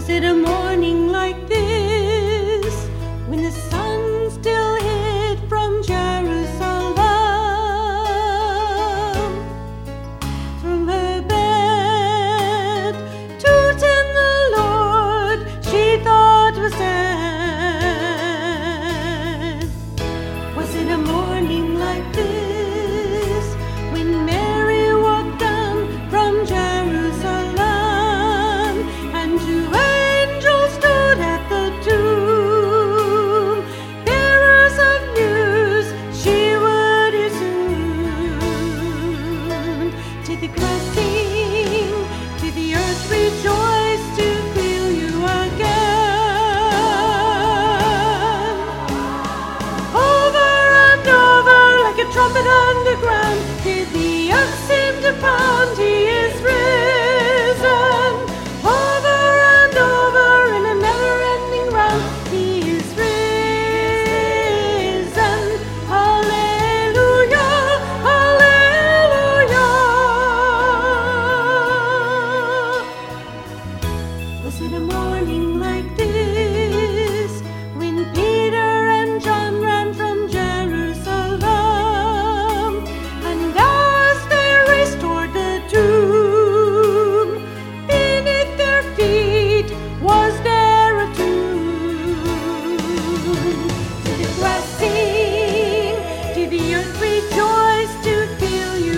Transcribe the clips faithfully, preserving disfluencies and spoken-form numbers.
Was it a morning like this, when the sun still hid from Jerusalem? From her bed to tend the Lord, she thought was dead. Was it a morning like this, when Mary walked down from Jerusalem, and two angels stood at the tomb, bearers of news she would hear soon? Did the grass sing, did the earth rejoice to feel you again? Over and over, like a trumpet underground, did the earth seem to pound, he is risen. Over and over, in a never-ending round, he is risen. Hallelujah, hallelujah. Was it a morning like this, when Peter and John ran from Jerusalem, and as they raced toward the tomb, beneath their feet was there a tomb? Did the grass sing, did the earth rejoice to feel you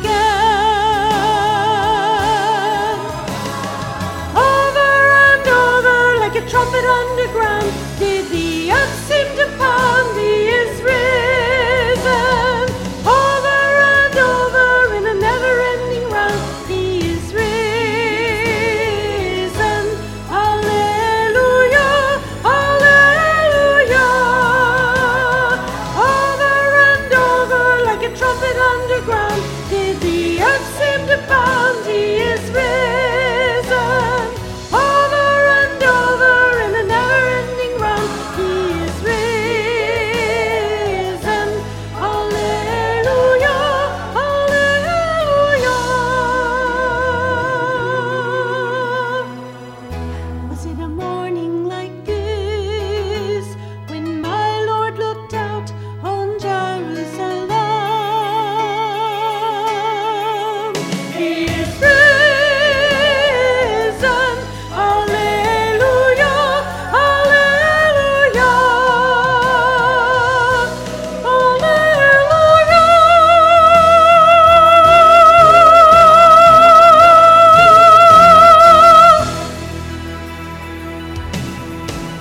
again? Over and over, like a trumpet underground, did the earth seem to pound, he is risen. Over and over, in a never-ending round, he is risen. Hallelujah, hallelujah. Over and over, like a trumpet underground, did the earth seem to pound, he is risen. Over and over, in a never-ending round, he is risen. Hallelujah, hallelujah. Was it a morning like this, when my Lord looked out on Jerusalem? He is risen. Hallelujah, hallelujah. Hallelujah.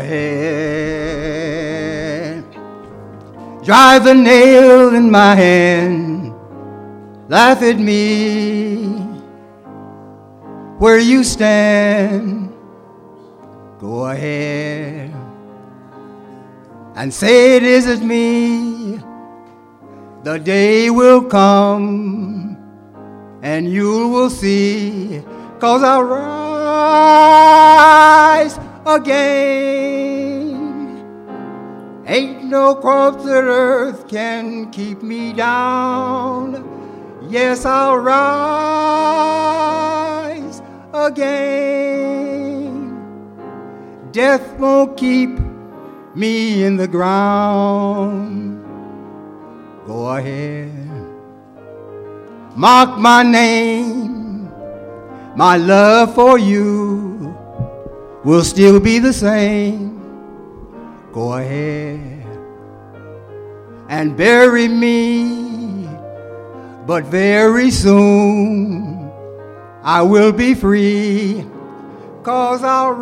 ahead. Drive the nail in my hand. Laugh at me where you stand. Go ahead and say it isn't me. The day will come and you will see, 'cause I'll rise again. Ain't no cross that earth can keep me down. Yes, I'll rise again. Death won't keep me in the ground. Go ahead, mark my name. My love for you will still be the same. Go ahead and bury me, but very soon I will be free, 'cause I'll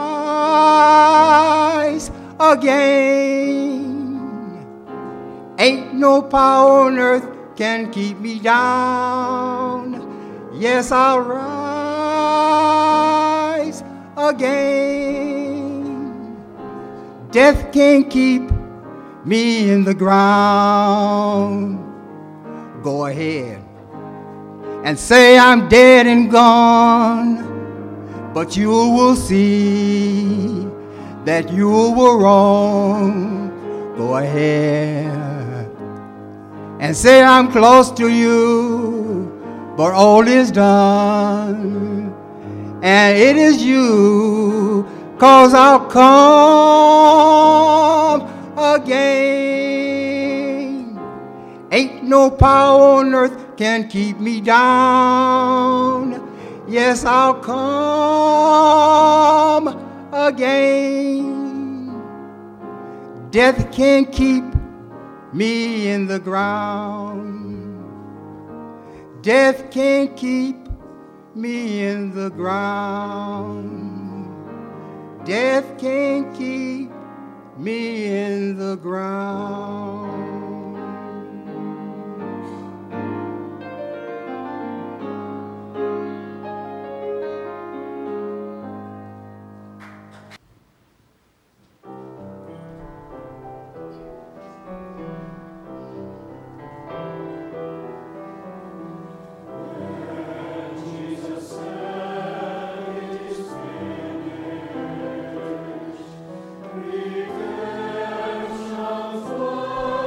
rise again. Ain't no power on earth can keep me down. Yes, I'll rise again. Death can't keep me in the ground. Go ahead and say I'm dead and gone, but you will see that you were wrong. Go ahead and say I'm close to you, but all is done, and it is you, 'cause I'll come again. Ain't no power on earth can keep me down. Yes, I'll come again. Death can't keep me in the ground. Death can't keep me in the ground. Death can't keep me in the ground. Redemption for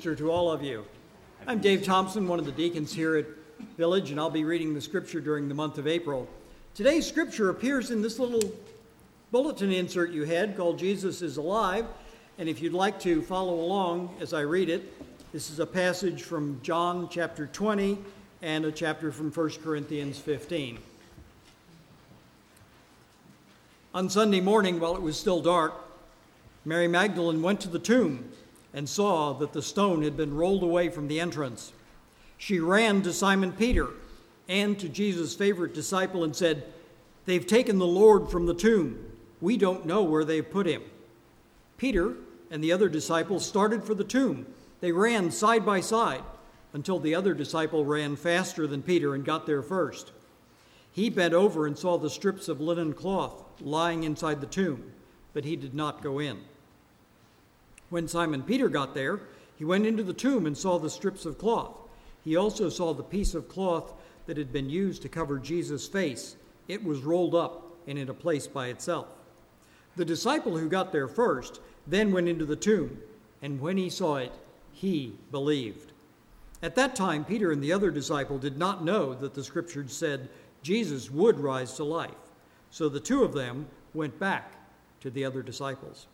Easter to all of you. I'm Dave Thompson, one of the deacons here at Village, and I'll be reading the scripture during the month of April. Today's scripture appears in this little bulletin insert you had called Jesus is Alive, and if you'd like to follow along as I read it, this is a passage from John chapter twenty and a chapter from First Corinthians fifteen. On Sunday morning, while it was still dark, Mary Magdalene went to the tomb and saw that the stone had been rolled away from the entrance. She ran to Simon Peter and to Jesus' favorite disciple and said, "They've taken the Lord from the tomb. We don't know where they've put him." Peter and the other disciple started for the tomb. They ran side by side until the other disciple ran faster than Peter and got there first. He bent over and saw the strips of linen cloth lying inside the tomb, but he did not go in. When Simon Peter got there, he went into the tomb and saw the strips of cloth. He also saw the piece of cloth that had been used to cover Jesus' face. It was rolled up and in a place by itself. The disciple who got there first then went into the tomb, and when he saw it, he believed. At that time, Peter and the other disciple did not know that the scriptures said Jesus would rise to life. So the two of them went back to the other disciples.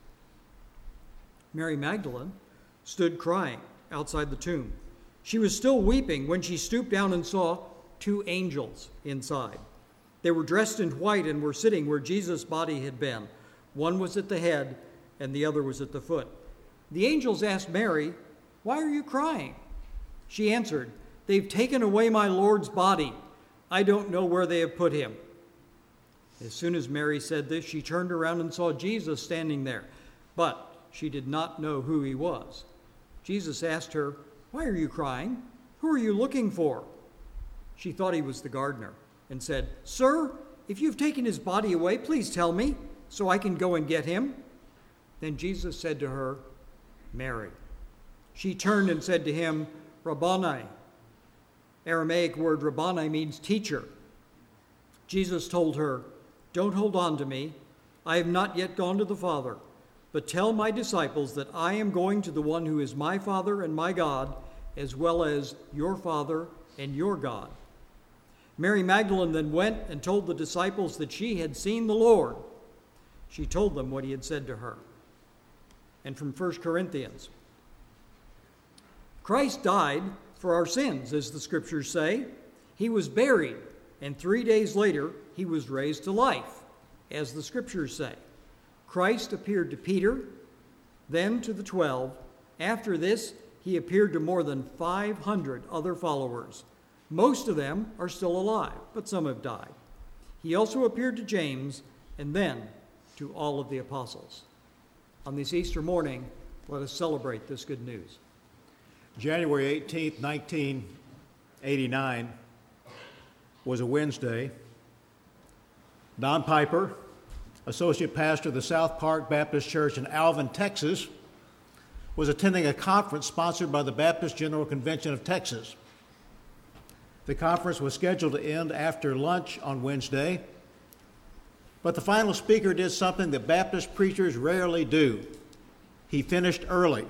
Mary Magdalene stood crying outside the tomb. She was still weeping when she stooped down and saw two angels inside. They were dressed in white and were sitting where Jesus' body had been. One was at the head and the other was at the foot. The angels asked Mary, "Why are you crying?" She answered, "They've taken away my Lord's body. I don't know where they have put him." As soon as Mary said this, she turned around and saw Jesus standing there, but she did not know who he was. Jesus asked her, "Why are you crying? Who are you looking for?" She thought he was the gardener and said, "Sir, if you've taken his body away, please tell me so I can go and get him." Then Jesus said to her, "Mary." She turned and said to him, "Rabboni." Aramaic word Rabboni means teacher. Jesus told her, "Don't hold on to me. I have not yet gone to the Father. But tell my disciples that I am going to the one who is my Father and my God, as well as your Father and your God." Mary Magdalene then went and told the disciples that she had seen the Lord. She told them what he had said to her. And from First Corinthians, Christ died for our sins, as the scriptures say. He was buried, and three days later he was raised to life, as the scriptures say. Christ appeared to Peter, then to the twelve. After this, he appeared to more than five hundred other followers. Most of them are still alive, but some have died. He also appeared to James, and then to all of the apostles. On this Easter morning, let us celebrate this good news. January eighteenth, nineteen eighty-nine was a Wednesday. Don Piper, associate pastor of the South Park Baptist Church in Alvin, Texas, was attending a conference sponsored by the Baptist General Convention of Texas. The conference was scheduled to end after lunch on Wednesday, but the final speaker did something that Baptist preachers rarely do. He finished early.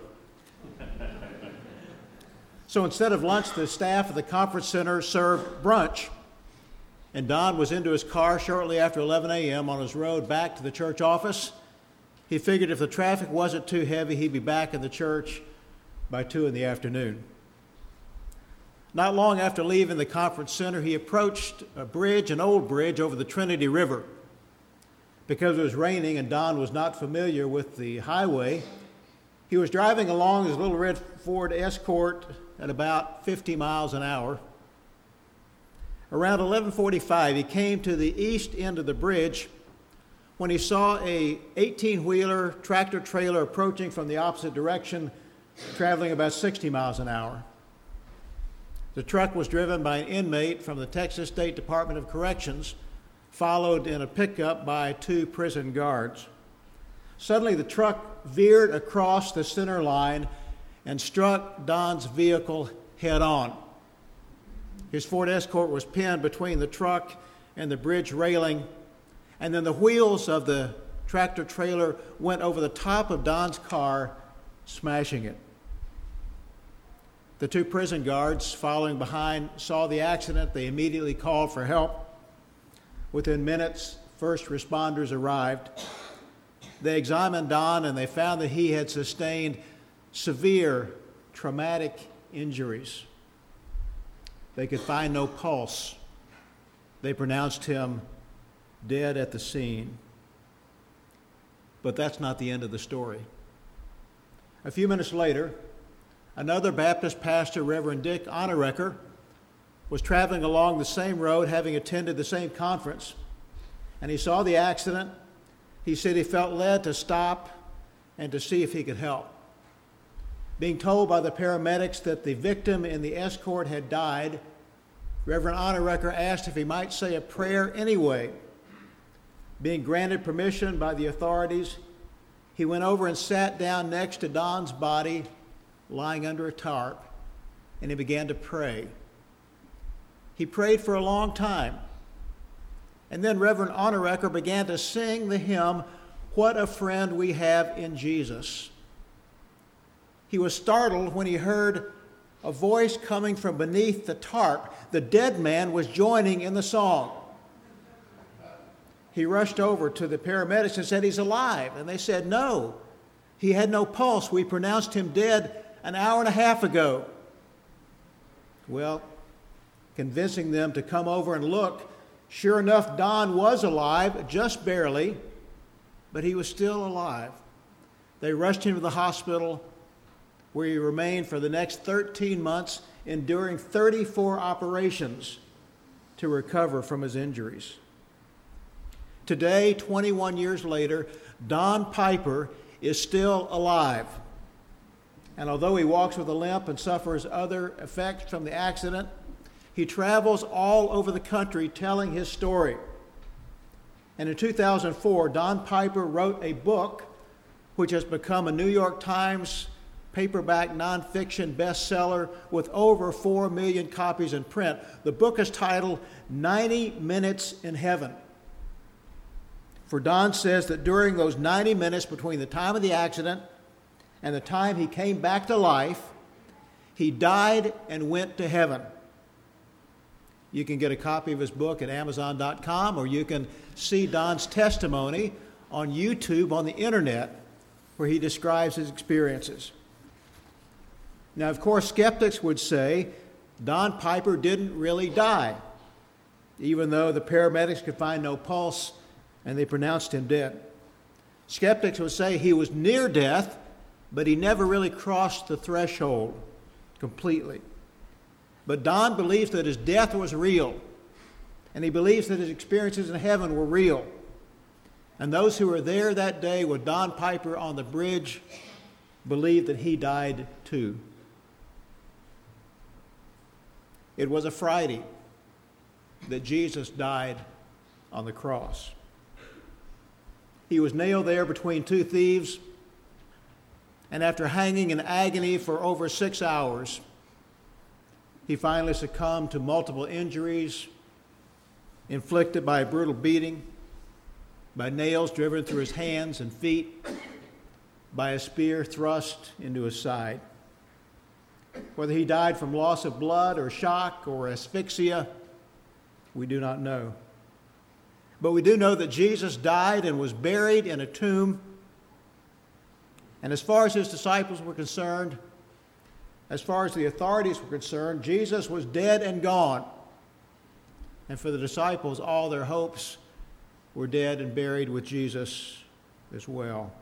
So instead of lunch, the staff of the conference center served brunch, and Don was into his car shortly after eleven a.m. on his road back to the church office. He figured if the traffic wasn't too heavy, he'd be back in the church by two in the afternoon. Not long after leaving the conference center, he approached a bridge, an old bridge over the Trinity River. Because it was raining and Don was not familiar with the highway, he was driving along his little red Ford Escort at about fifty miles an hour. Around eleven forty-five, he came to the east end of the bridge when he saw a eighteen-wheeler tractor trailer approaching from the opposite direction, traveling about sixty miles an hour. The truck was driven by an inmate from the Texas State Department of Corrections, followed in a pickup by two prison guards. Suddenly, the truck veered across the center line and struck Don's vehicle head-on. His Ford Escort was pinned between the truck and the bridge railing, and then the wheels of the tractor trailer went over the top of Don's car, smashing it. The two prison guards following behind saw the accident. They immediately called for help. Within minutes, first responders arrived. They examined Don and they found that he had sustained severe traumatic injuries. They could find no pulse. They pronounced him dead at the scene. But that's not the end of the story. A few minutes later, another Baptist pastor, Reverend Dick Onerecker, was traveling along the same road, having attended the same conference, and he saw the accident. He said he felt led to stop and to see if he could help. Being told by the paramedics that the victim in the escort had died, Reverend Onerecker asked if he might say a prayer anyway. Being granted permission by the authorities, he went over and sat down next to Don's body, lying under a tarp, and he began to pray. He prayed for a long time. And then Reverend Onerecker began to sing the hymn, "What a Friend We Have in Jesus." He was startled when he heard a voice coming from beneath the tarp. The dead man was joining in the song. He rushed over to the paramedics and said, "He's alive." And they said, "No, he had no pulse. We pronounced him dead an hour and a half ago." Well, convincing them to come over and look, sure enough, Don was alive, just barely, but he was still alive. They rushed him to the hospital, where he remained for the next thirteen months, enduring thirty-four operations to recover from his injuries. Today, twenty-one years later, Don Piper is still alive. And although he walks with a limp and suffers other effects from the accident, he travels all over the country telling his story. And in two thousand four, Don Piper wrote a book which has become a New York Times paperback nonfiction bestseller with over four million copies in print. The book is titled ninety minutes in Heaven. For Don says that during those ninety minutes between the time of the accident and the time he came back to life, he died and went to heaven. You can get a copy of his book at amazon dot com, or you can see Don's testimony on YouTube on the internet, where he describes his experiences. Now, of course, skeptics would say Don Piper didn't really die, even though the paramedics could find no pulse and they pronounced him dead. Skeptics would say he was near death, but he never really crossed the threshold completely. But Don believes that his death was real, and he believes that his experiences in heaven were real. And those who were there that day with Don Piper on the bridge believed that he died too. It was a Friday that Jesus died on the cross. He was nailed there between two thieves, and after hanging in agony for over six hours, he finally succumbed to multiple injuries inflicted by a brutal beating, by nails driven through his hands and feet, by a spear thrust into his side. Whether he died from loss of blood or shock or asphyxia, we do not know. But we do know that Jesus died and was buried in a tomb. And as far as his disciples were concerned, as far as the authorities were concerned, Jesus was dead and gone. And for the disciples, all their hopes were dead and buried with Jesus as well.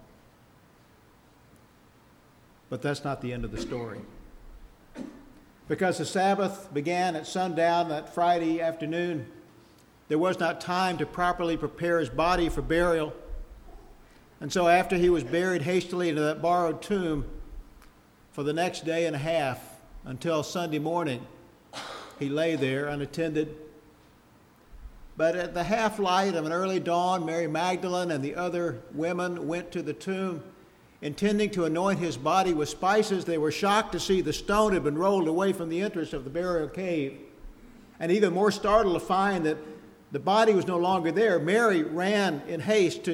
But that's not the end of the story. Because the Sabbath began at sundown that Friday afternoon, there was not time to properly prepare his body for burial. And so after he was buried hastily into that borrowed tomb, for the next day and a half until Sunday morning, he lay there unattended. But at the half light of an early dawn, Mary Magdalene and the other women went to the tomb, intending to anoint his body with spices. They were shocked to see the stone had been rolled away from the entrance of the burial cave, and even more startled to find that the body was no longer there. Mary ran in haste to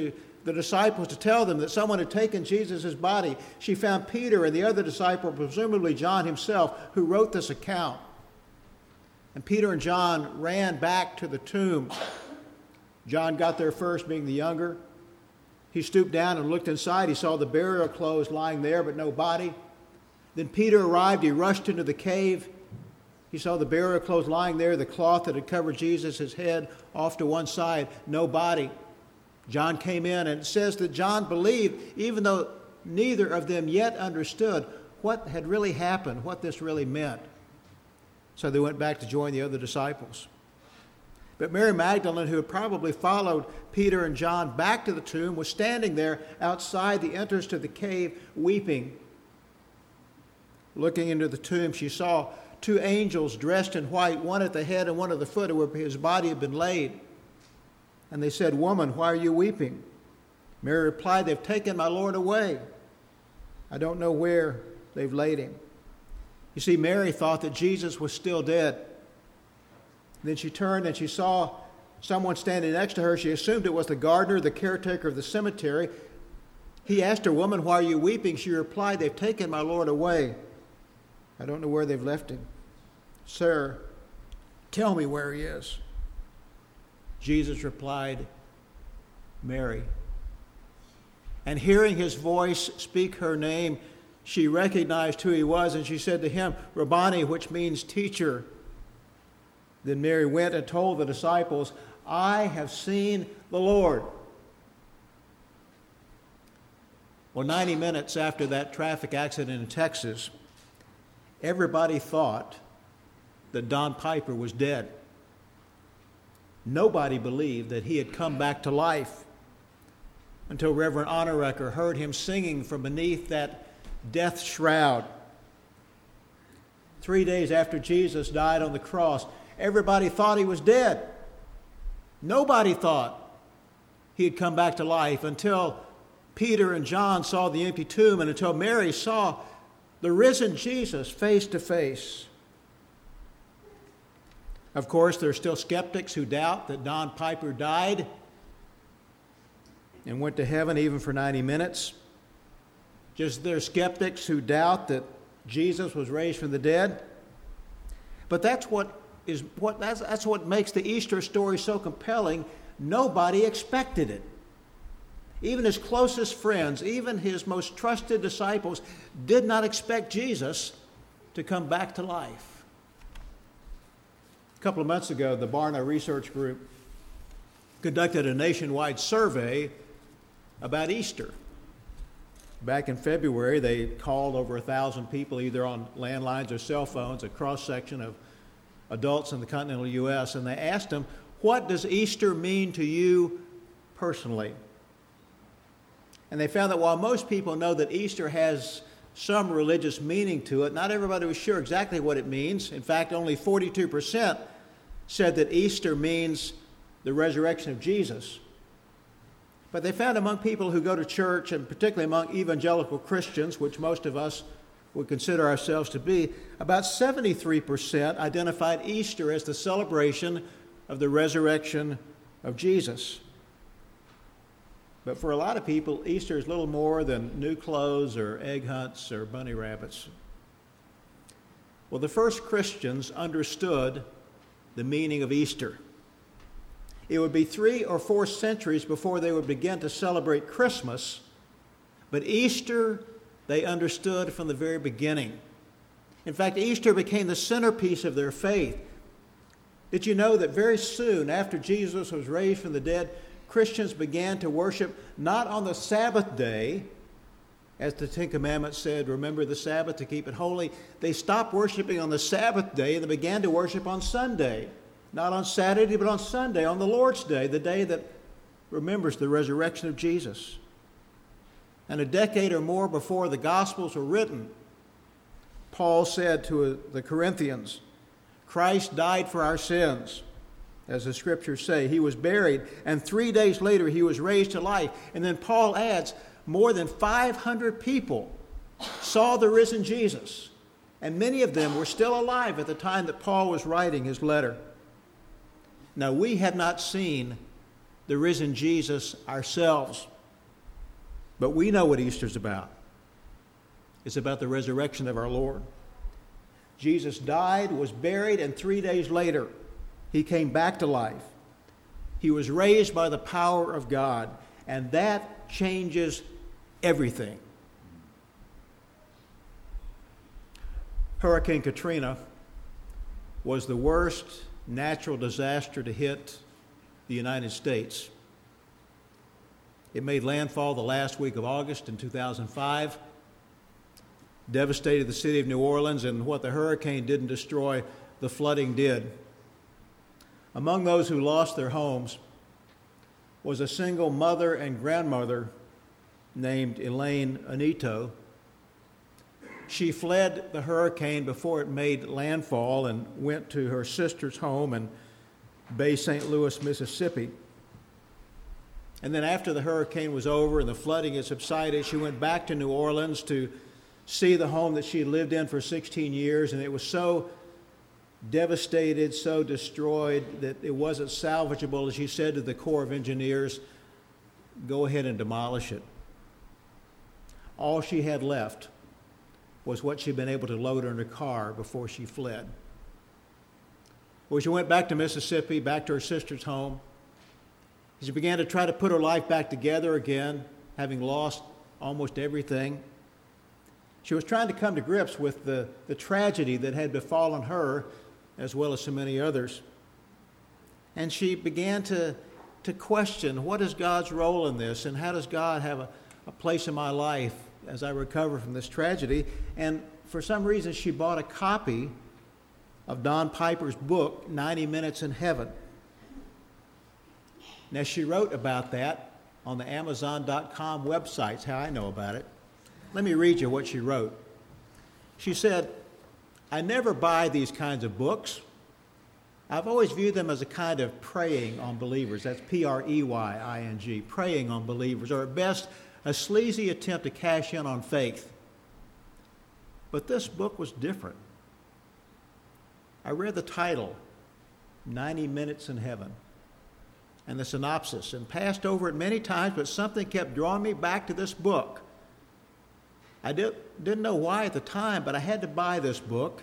the disciples to tell them that someone had taken Jesus' body, she found Peter and the other disciple, presumably John himself, who wrote this account. And Peter and John ran back to the tomb. John got there first, being the younger. He stooped down and looked inside. He saw the burial clothes lying there, but no body. Then Peter arrived. He rushed into the cave. He saw the burial clothes lying there, the cloth that had covered Jesus' head off to one side, no body. John came in, and it says that John believed, even though neither of them yet understood what had really happened, what this really meant. So they went back to join the other disciples. But Mary Magdalene, who had probably followed Peter and John back to the tomb, was standing there outside the entrance to the cave, weeping. Looking into the tomb, she saw two angels dressed in white, one at the head and one at the foot, where his body had been laid. And they said, "Woman, why are you weeping?" Mary replied, "They've taken my Lord away. I don't know where they've laid him." You see, Mary thought that Jesus was still dead. Then she turned and she saw someone standing next to her. She assumed it was the gardener, the caretaker of the cemetery. He asked her, "Woman, why are you weeping?" She replied, "They've taken my Lord away. I don't know where they've left him. Sir, tell me where he is." Jesus replied, "Mary." And hearing his voice speak her name, she recognized who he was, and she said to him, "Rabboni," which means teacher. Then Mary went and told the disciples, "I have seen the Lord." Well, ninety minutes after that traffic accident in Texas, everybody thought that Don Piper was dead. Nobody believed that he had come back to life until Reverend Honorecker heard him singing from beneath that death shroud. Three days after Jesus died on the cross, everybody thought he was dead. Nobody thought he had come back to life until Peter and John saw the empty tomb, and until Mary saw the risen Jesus face to face. Of course, there are still skeptics who doubt that Don Piper died and went to heaven even for ninety minutes. Just there are skeptics who doubt that Jesus was raised from the dead. But that's what is what that's, that's what makes the Easter story so compelling. Nobody expected it. Even his closest friends, even his most trusted disciples, did not expect Jesus to come back to life. A couple of months ago, the Barna Research Group conducted a nationwide survey about Easter. Back in February, they called over a thousand people, either on landlines or cell phones, a cross-section of adults in the continental U S, and they asked them, "What does Easter mean to you personally?" And they found that while most people know that Easter has some religious meaning to it, not everybody was sure exactly what it means. In fact, only forty-two percent said that Easter means the resurrection of Jesus. But they found among people who go to church, and particularly among evangelical Christians, which most of us would consider ourselves to be, about seventy-three percent identified Easter as the celebration of the resurrection of Jesus. But for a lot of people, Easter is little more than new clothes or egg hunts or bunny rabbits. Well, the first Christians understood the meaning of Easter. It would be three or four centuries before they would begin to celebrate Christmas, but Easter they understood from the very beginning. In fact, Easter became the centerpiece of their faith. Did you know that very soon after Jesus was raised from the dead, Christians began to worship not on the Sabbath day, as the Ten Commandments said, remember the Sabbath to keep it holy. They stopped worshiping on the Sabbath day and they began to worship on Sunday. Not on Saturday, but on Sunday, on the Lord's Day, the day that remembers the resurrection of Jesus. And a decade or more before the Gospels were written, Paul said to the Corinthians, "Christ died for our sins, as the Scriptures say. He was buried, and three days later he was raised to life." And then Paul adds, more than five hundred people saw the risen Jesus, and many of them were still alive at the time that Paul was writing his letter. Now, we have not seen the risen Jesus ourselves, But we know what Easter's about. It's about the resurrection of our Lord. Jesus died, was buried, and three days later, he came back to life. He was raised by the power of God, and that changes everything. Hurricane Katrina was the worst natural disaster to hit the United States. It made landfall the last week of August in two thousand five, devastated the city of New Orleans, and what the hurricane didn't destroy, the flooding did. Among those who lost their homes was a single mother and grandmother named Elaine Onito. She fled the hurricane before it made landfall and went to her sister's home in Bay Saint Louis, Mississippi. And then after the hurricane was over and the flooding had subsided, she went back to New Orleans to see the home that she had lived in for sixteen years, and it was so devastated, so destroyed that it wasn't salvageable. As she said to the Corps of Engineers, go ahead and demolish it. All she had left was what she'd been able to load in her car before she fled. Well, she went back to Mississippi, back to her sister's home. She began to try to put her life back together again, having lost almost everything. She was trying to come to grips with the, the tragedy that had befallen her, as well as so many others. And she began to, to question, what is God's role in this, and how does God have a, a place in my life as I recover from this tragedy? And for some reason, she bought a copy of Don Piper's book, ninety minutes in Heaven. Now, she wrote about that on the Amazon dot com website. That's how I know about it. Let me read you what she wrote. She said, I never buy these kinds of books. I've always viewed them as a kind of preying on believers. That's P R E Y I N G, preying on believers, or at best, a sleazy attempt to cash in on faith. But this book was different. I read the title, ninety minutes in Heaven, and the synopsis, and passed over it many times, but something kept drawing me back to this book. I did, didn't know why at the time, but I had to buy this book.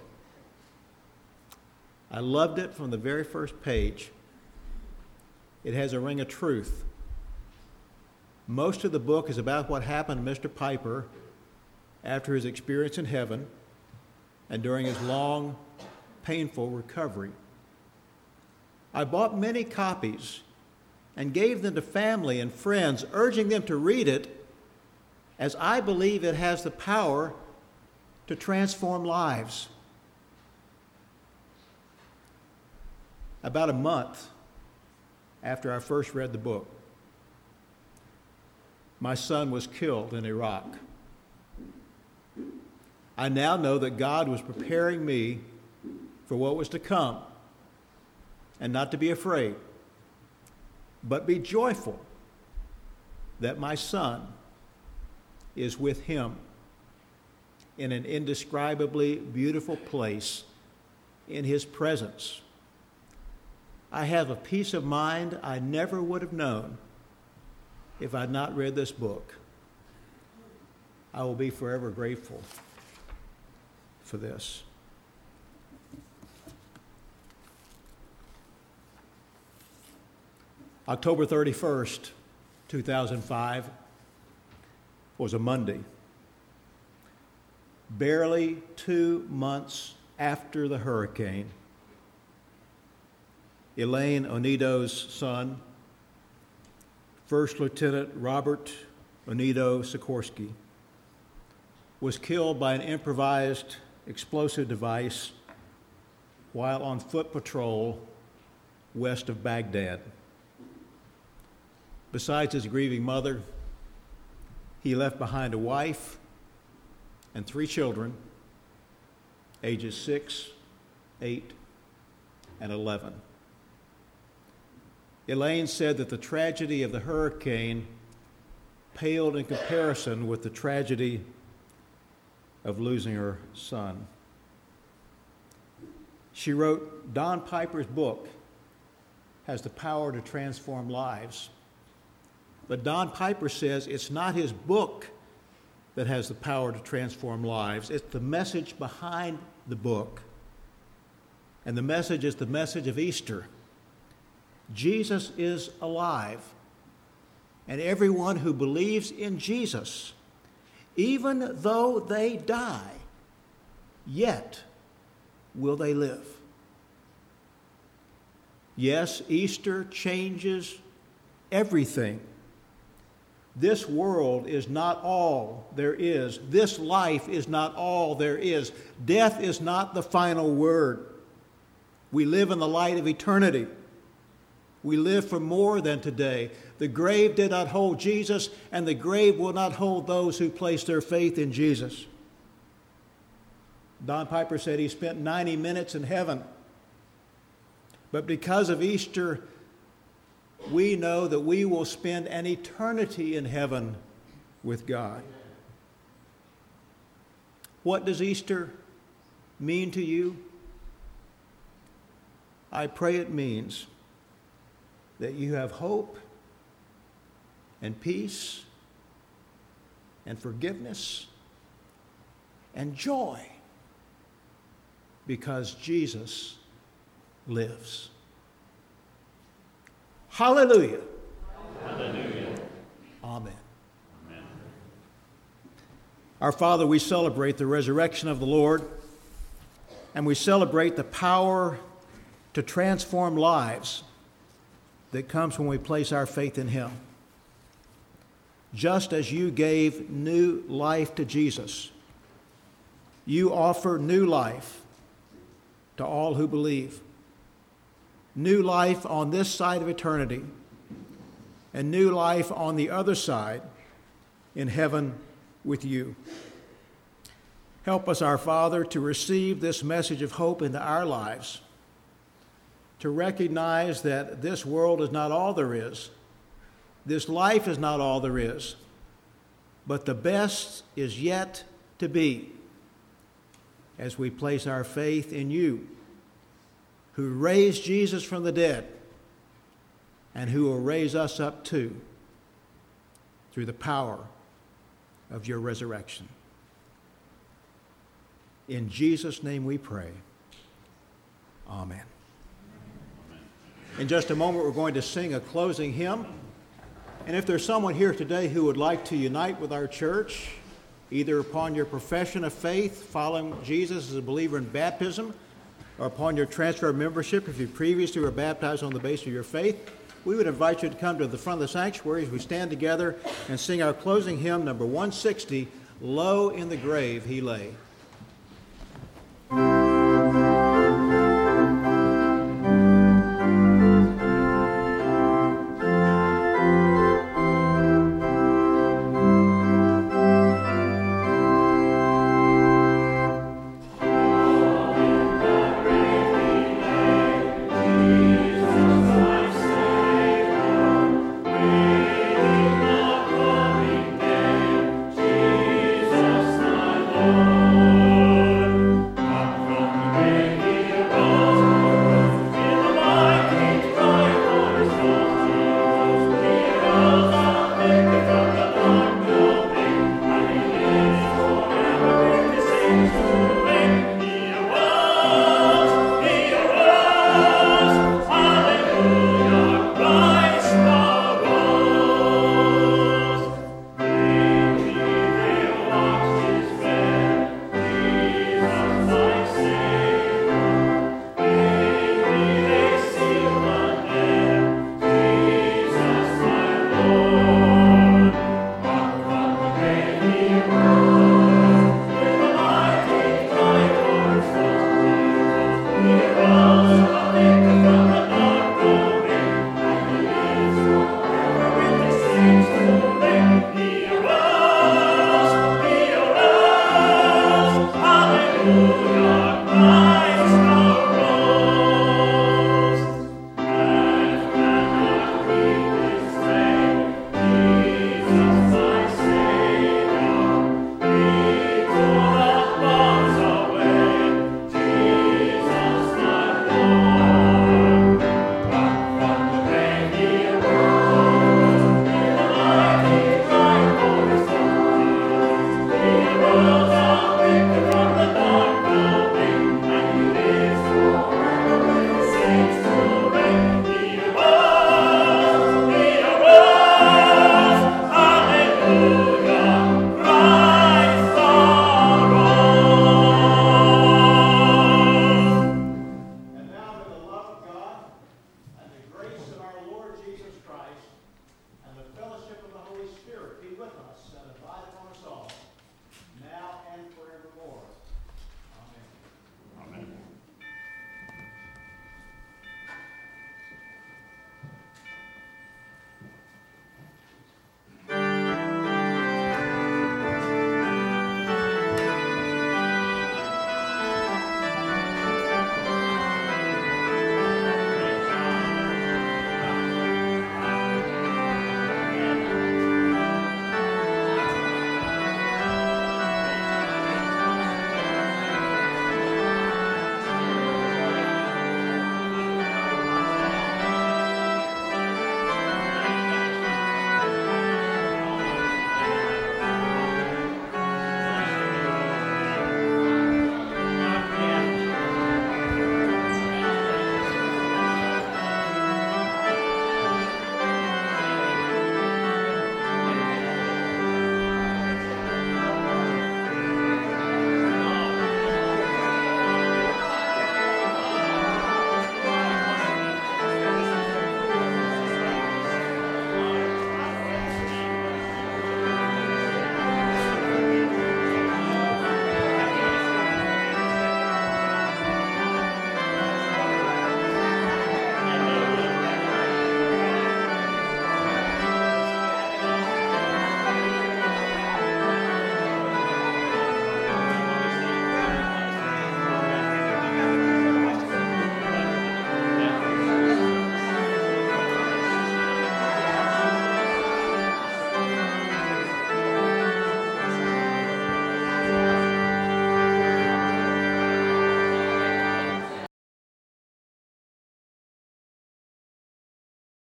I loved it from the very first page. It has a ring of truth. Most of the book is about what happened to Mister Piper after his experience in heaven and during his long, painful recovery. I bought many copies and gave them to family and friends, urging them to read it, as I believe it has the power to transform lives. About a month after I first read the book, my son was killed in Iraq. I now know that God was preparing me for what was to come, and not to be afraid, but be joyful that my son is with him in an indescribably beautiful place in his presence. I have a peace of mind I never would have known if I'd not read this book. I will be forever grateful for this. October thirty-first, two thousand five was a Monday. Barely two months after the hurricane, Elaine Onito's son, First Lieutenant Robert Onito Sikorsky, was killed by an improvised explosive device while on foot patrol west of Baghdad. Besides his grieving mother, he left behind a wife and three children, ages six, eight, and eleven. Elaine said that the tragedy of the hurricane paled in comparison with the tragedy of losing her son. She wrote, Don Piper's book has the power to transform lives. But Don Piper says it's not his book that has the power to transform lives. It's the message behind the book. And the message is the message of Easter. Jesus is alive. And everyone who believes in Jesus, even though they die, yet will they live. Yes, Easter changes everything. This world is not all there is. This life is not all there is. Death is not the final word. We live in the light of eternity. We live for more than today. The grave did not hold Jesus, and the grave will not hold those who place their faith in Jesus. Don Piper said he spent ninety minutes in heaven. But because of Easter, we know that we will spend an eternity in heaven with God. What does Easter mean to you? I pray it means that you have hope and peace and forgiveness and joy because Jesus lives. Hallelujah. Hallelujah. Amen. Amen. Our Father, we celebrate the resurrection of the Lord, and we celebrate the power to transform lives that comes when we place our faith in Him. Just as you gave new life to Jesus, you offer new life to all who believe. New life on this side of eternity, and new life on the other side in heaven with you. Help us, our Father, to receive this message of hope into our lives, to recognize that this world is not all there is, this life is not all there is, but the best is yet to be as we place our faith in you, who raised Jesus from the dead and who will raise us up too through the power of your resurrection. In Jesus' name we pray. Amen. In just a moment, we're going to sing a closing hymn. And if there's someone here today who would like to unite with our church, either upon your profession of faith, following Jesus as a believer in baptism, or upon your transfer of membership, if you previously were baptized on the basis of your faith, we would invite you to come to the front of the sanctuary as we stand together and sing our closing hymn, number one sixty, Low in the Grave He Lay.